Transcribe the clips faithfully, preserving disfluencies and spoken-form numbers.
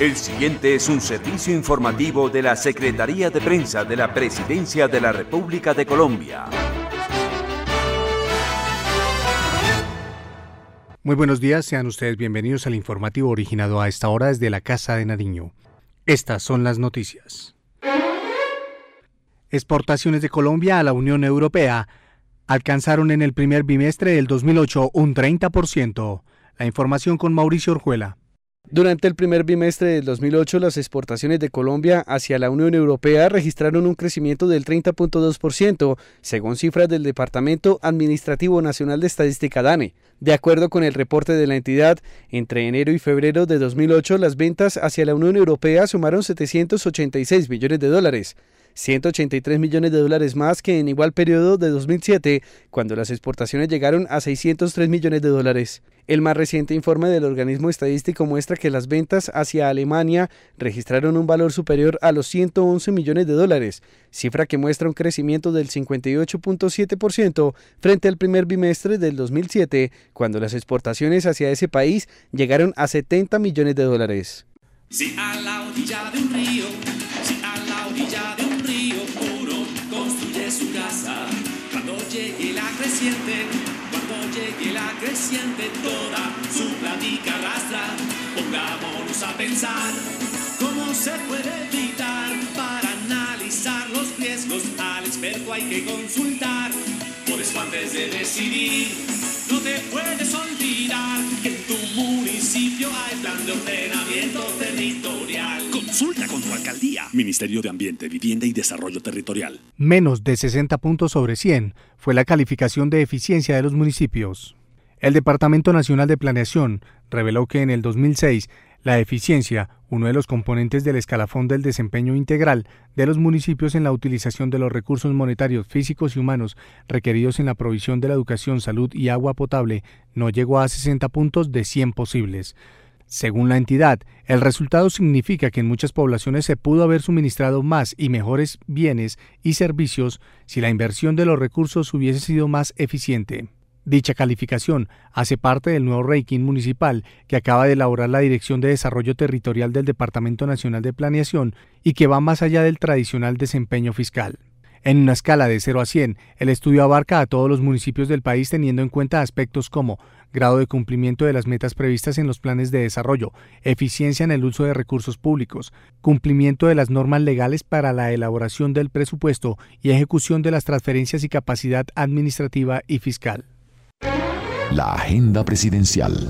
El siguiente es un servicio informativo de la Secretaría de Prensa de la Presidencia de la República de Colombia. Muy buenos días, sean ustedes bienvenidos al informativo originado a esta hora desde la Casa de Nariño. Estas son las noticias. Exportaciones de Colombia a la Unión Europea alcanzaron en el primer bimestre del dos mil ocho un treinta por ciento. La información con Mauricio Orjuela. Durante el primer bimestre del dos mil ocho, las exportaciones de Colombia hacia la Unión Europea registraron un crecimiento del treinta punto dos por ciento, según cifras del Departamento Administrativo Nacional de Estadística DANE. De acuerdo con el reporte de la entidad, entre enero y febrero de dos mil ocho, las ventas hacia la Unión Europea sumaron setecientos ochenta y seis millones de dólares. ciento ochenta y tres millones de dólares más que en igual periodo de dos mil siete, cuando las exportaciones llegaron a seiscientos tres millones de dólares. El más reciente informe del organismo estadístico muestra que las ventas hacia Alemania registraron un valor superior a los ciento once millones de dólares, cifra que muestra un crecimiento del cincuenta y ocho punto siete por ciento frente al primer bimestre del dos mil siete, cuando las exportaciones hacia ese país llegaron a setenta millones de dólares. Si a la orilla de un río, si a la orilla de un río puro construye su casa, cuando llegue la creciente, cuando llegue la creciente, toda su plática arrastra. Pongámonos a pensar cómo se puede evitar. Para analizar los riesgos al experto hay que consultar. Por eso antes de decidir, no te puedes olvidar que en tu municipio hay plan de ordenamiento territorial. Consulta con tu alcaldía. Ministerio de Ambiente, Vivienda y Desarrollo Territorial. Menos de sesenta puntos sobre cien fue la calificación de eficiencia de los municipios. El Departamento Nacional de Planeación reveló que en el dos mil seis la eficiencia, uno de los componentes del escalafón del desempeño integral de los municipios en la utilización de los recursos monetarios, físicos y humanos requeridos en la provisión de la educación, salud y agua potable, no llegó a sesenta puntos de cien posibles. Según la entidad, el resultado significa que en muchas poblaciones se pudo haber suministrado más y mejores bienes y servicios si la inversión de los recursos hubiese sido más eficiente. Dicha calificación hace parte del nuevo ranking municipal que acaba de elaborar la Dirección de Desarrollo Territorial del Departamento Nacional de Planeación y que va más allá del tradicional desempeño fiscal. En una escala de cero a cien, el estudio abarca a todos los municipios del país teniendo en cuenta aspectos como grado de cumplimiento de las metas previstas en los planes de desarrollo, eficiencia en el uso de recursos públicos, cumplimiento de las normas legales para la elaboración del presupuesto y ejecución de las transferencias y capacidad administrativa y fiscal. La agenda presidencial.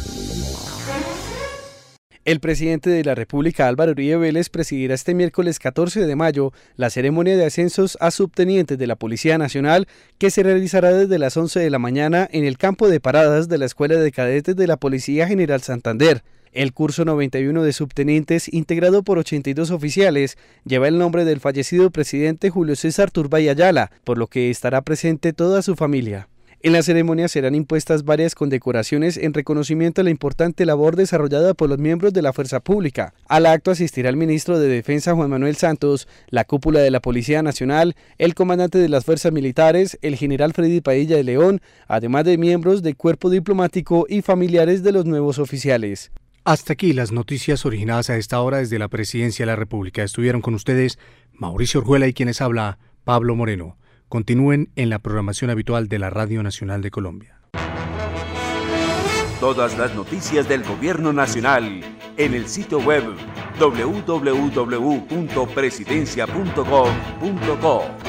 El presidente de la República, Álvaro Uribe Vélez, presidirá este miércoles catorce de mayo la ceremonia de ascensos a subtenientes de la Policía Nacional, que se realizará desde las once de la mañana en el campo de paradas de la Escuela de Cadetes de la Policía General Santander. El curso noventa y uno de subtenientes, integrado por ochenta y dos oficiales, lleva el nombre del fallecido presidente Julio César Turbay Ayala, por lo que estará presente toda su familia. En la ceremonia serán impuestas varias condecoraciones en reconocimiento a la importante labor desarrollada por los miembros de la Fuerza Pública. Al acto asistirá el ministro de Defensa Juan Manuel Santos, la cúpula de la Policía Nacional, el comandante de las Fuerzas Militares, el general Freddy Padilla de León, además de miembros del cuerpo diplomático y familiares de los nuevos oficiales. Hasta aquí las noticias originadas a esta hora desde la Presidencia de la República. Estuvieron con ustedes Mauricio Orjuela y quienes habla Pablo Moreno. Continúen en la programación habitual de la Radio Nacional de Colombia. Todas las noticias del Gobierno Nacional en el sitio web doble u doble u doble u punto presidencia punto gov punto co.